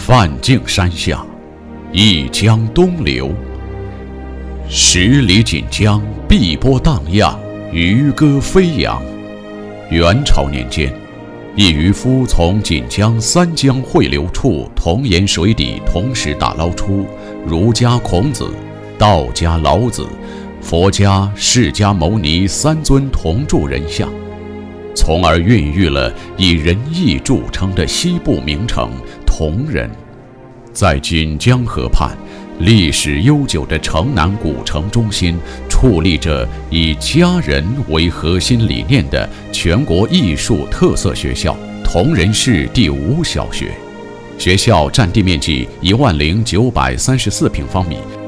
梵净山下，一江东流。十里锦江，碧波荡漾，渔歌飞扬。元朝年间，一渔夫从锦江三江汇流处同沿水底同时打捞出儒家孔子、道家老子、佛家释迦牟尼三尊铜铸人像，从而孕育了以仁义著称的西部名城铜仁。在锦江河畔历史悠久的城南古城中心，矗立着以家人为核心理念的全国艺术特色学校铜仁市第5小学。学校占地面积10934平方米，